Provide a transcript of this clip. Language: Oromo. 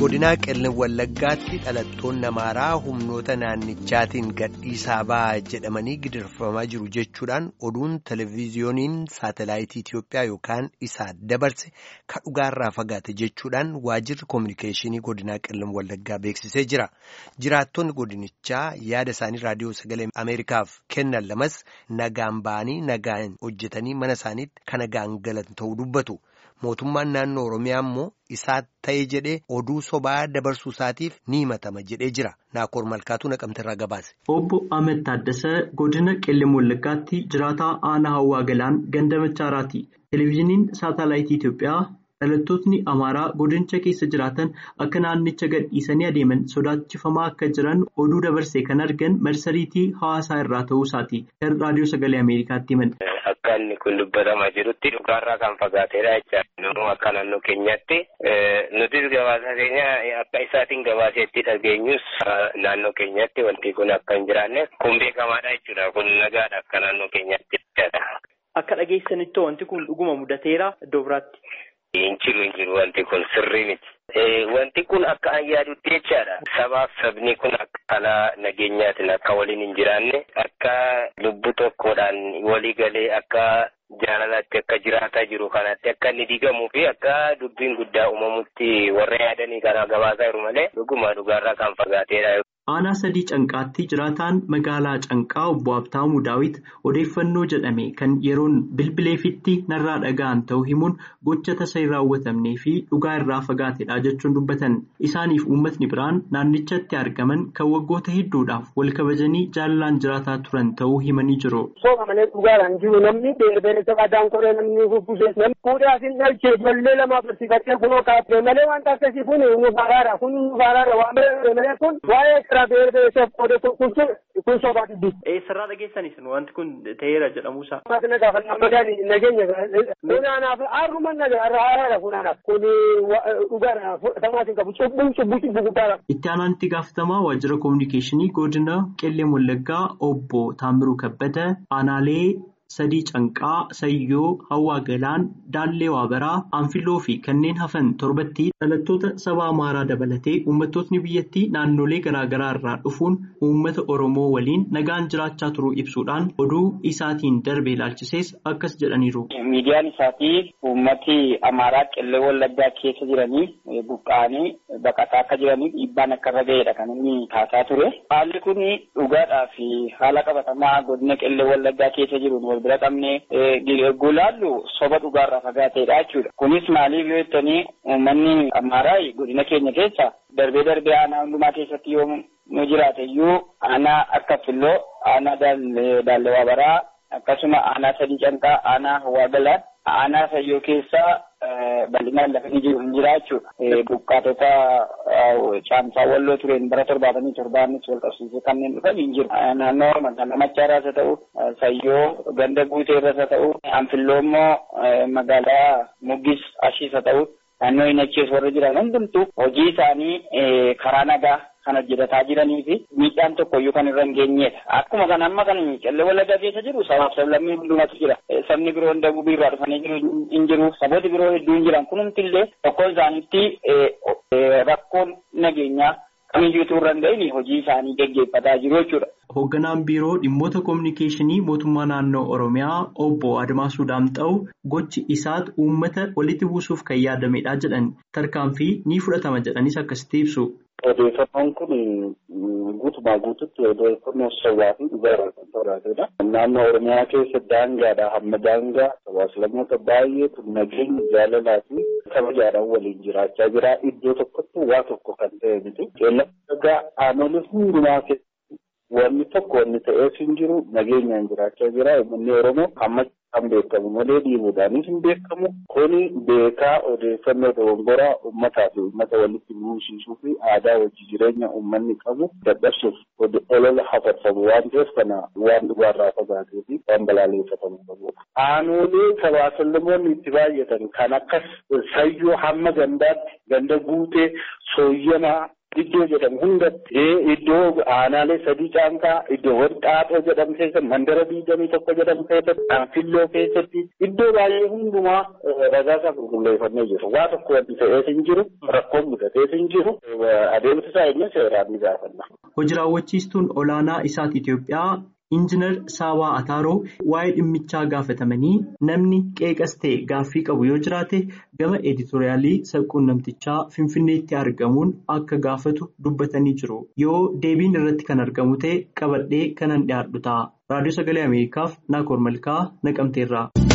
godina Qellem Wallaggaatti dhalattoonni Amaaraa humnoota naannichaatiin gadhiisaa ba'aa jedhamanii gidirfamaa jiru jechuudhaan oduun televiziyooniin saatelaayitii Itiyoophiyaa yookaan isaa dabarse kan dhugaarraa fagaate jechuudhaan waajjirri koominikeeshinii godina Qellem Wallaggaa beeksisee jira. Jiraattonni godinichaa yaada isaanii raadiyoo sagalee Ameerikaaf kennan lamas nagaan ba'anii nagaan hojjetanii mana isaaniitti kan nagaan galan ta'uu dubbatu. Mootummaan naannoo Oromiyaa immoo isaa ta'ee jedhee oduu sobaa dabarsuu isaatiif ni himatama jedhee jira. Naakoor Malkaatuu Naqamteerraa gabaase. Obbo Ahmed Taaddasee godina Qellem Wallaggaatti jiraataa aanaa Hawwaa Galaan ganda Machaaraati. Televiziyooniin saatelaayitii Itiyoophiyaa dhalattoonni Amaaraa godinicha keessa jiraatan akka naannicha gadhiisanii adeeman sodaachifamaa akka jiran oduu dabarsee kan argan marsariitii hawaasaa irraa ta'uu isaati. Kan raadiyoo sagalee Ameerikaatti himan. Akka inni kun dubbatamaa jirutti dhugaarraa kan fagaateedha jechuudha. Akka naannoo keenyatti nutis gabaasa keenya akka isaatiin gabaaseetti dhageenyus naannoo keenyatti wanti kun akka hin jiraanne kun beekamaadha jechuudha. Kun nagaadha akka naannoo keenyatti jechuudha. Akka dhageessanitti wanti kun dhuguma mudateera iddoo biraatti. Injiru wanti kun sirrii miti. Wanti kun akka an yaadutti jechaadha. Sabaaf sabni kun akka nageenyaatiin akka waliin hin jiraanne akka lubbu tokkodhaan walii galee akka jaalalaatti akka jiraataa jiru kanatti akka inni diigamuu fi akka dubbiin guddaa uumamutti warra yaadanii kana gabaasaa jiru malee dhuguma dhugaarraa kan fagaateedha. Aanaa sadii Canqaatti jiraataan magaalaa Canqaa obbo Habtaamuu Daawit odeeffannoo jedhame kan yeroon bilbileefitti narraa dhaga'an ta'uu himuun gocha tasa hin raawwatamnee fi dhugaa irraa fagaateedha jechuun dubbatan. Isaaniif uummatni biraan naannichatti argaman kan waggoota hedduudhaaf wal kabajanii jaalalaan jiraataa turan ta'uu himanii jiru. Soomamanii dhugaadhaan jiru namni beelbeelessa qadaan koree namni bubbusee namni fuudhaa fi dhalchee ijoollee lamaa barsiifatee kunoo kaafee malee wanta akkasii kun nu baaraadha waan malee kun waa'ee Sirraa dhageessanis wanti kun ta'eera jedhamuusaa. Itti aanaatti gaafatamaa waajjira koominikeeshinii godina Qellem Wallaggaa obbo Taamiruu Kabbada aanaalee sadii Canqaa, Sayyoo, Hawwaa Galaan, Daallee Waabaraa, Anfiloo fi kanneen hafan torbatti dhalattoota saba Amaaraa dabalatee uummattootni biyyattii naannolee garaagaraa irraa dhufuun uummata Oromoo waliin nagaan jiraachaa turuu ibsuudhaan oduu isaatiin darbe ilaalchisees akkas jedhaniiru. Miidiyaan isaatii uummati Amaaraa Qellem Wallaggaa keessa jiranii buqqa'anii baqataa akka jiranii dhiibbaan akka irra ga'eedha kan inni kaasaa ture. Haalli kun dhugaadhaa fi haala qabatamaa godina Qellem Wallaggaa keessa jiru. Bira qabnee gulaallu soba dhugaarraa fagaateedha jechuudha. Kunis maaliif yoo jettanii uummanni Amaaraa godina keenya keessa darbee aanaa hundumaa keessatti yoo nu jiraate iyyuu aanaa akka Filloo, aanaa Daallee Waabaraa akkasuma aanaa sadii Canqaa, aanaa Hawwaa Galaan, aanaa Sayyoo keessaa bal'inaan lafa ni jiru hin jira jechuudha. Buqqaatota caamsaa walloo tureen bara 77 wal qabsiisee kanneen dhufan hin jiru. Naannoo magaalaa Machaaraas haa ta'u, Sayyoo ganda guutee irras haa ta'u, Anfilloo immoo magaalaa Muggis Ashiis haa ta'u, naannoo Inachees warra jiran hundumtuu hojii isaanii karaa nagaa kan hojjetataa jiranii fi miidhaan tokkoyyuu kan irra hin geenyedha. Akkuma kana amma kan Qellem Wallaggaa keessa jiru sabaaf sablammii hundumatu jira. Sabni biroo Daguu irraa dhufanii hin jiru. Sabooti biroo hedduun jiran kunumtillee tokko isaaniitti rakkoon nageenyaa kamiyyuutu irra hin ga'in hojii isaanii geggeeffataa jiru jechuudha. Hoogganaan biiroo dhimmoota koominikeeshinii mootummaa naannoo Oromiyaa obbo Admaasuu Daamxa'u gochi isaat uummata walitti buusuuf kan yaadamedha jedhan tarkaanfii ni fudhatama jedhanis akkasitti ibsu. Odeeffannoon kun guutumaa guututti odeeffannoo sobaa fi dhugaa kan ta'edha. Naannoo Oromiyaa keessa daangaadhaa hamma daangaa sabaaslamoota baay'eetu nageenya jaalalaa fi kabajaadhaan waliin jiraachaa jira. Iddoo tokkotti waa tokko kan ta'e miti. Qellem Wallaggaa aanolee hundumaa keessatti wanni tokko wanni ta'eef hin jiru nageenyaan jiraachaa jira. Uummanni Oromoo amma kan beekamu malee dhiibuudhaanis hin beekamu. Kuni beekaa odeeffannoo dogongoraa uummataa fi uummata walitti buusisuu fi aadaa wajji jireenya uummanni qabu dadhabsuuf olola hafarfamu waan ta'eef kana waan dhugaarraa fagaatee fi waan balaaleffatamu qabudha. Aanolee sabaasallamoonni itti baay'atan kan akkas Sayyoo hamma gandaatti ganda guutee Sooyyamaa iddoo jedhamu hundatti iddoo aanaalee sadii caankaa iddoowwan xaaxoo jedhamu keessatti mandara 21 jedhamu keessatti anfilloo keessatti iddoo baay'ee hundumaa ragaasaa qulqulleeffannee jiru. Waa tokko wanti ta'ees hin jiru rakkoon mudatees hin jiru adeemsa isaa inni seeraan ni gaafanna. Hojii raawwachiistuun olaanaa isaati Itoophiyaa Injiinar Saawaa Ataaroo waa'ee dhimmichaa gaafatamanii namni qeeqas ta'e gaaffii qabu yoo jiraate gama editoriaalii sabquunnamtichaa Finfinneetti argamuun akka gaafatu dubbatanii jiru. Yoo deebiin irratti kan argamu ta'e qabadhee kanan dhiyaadhu ta'a. Raadiyoo Sagalee Ameerikaaf Naakoor Malkaa Naqamteerraa.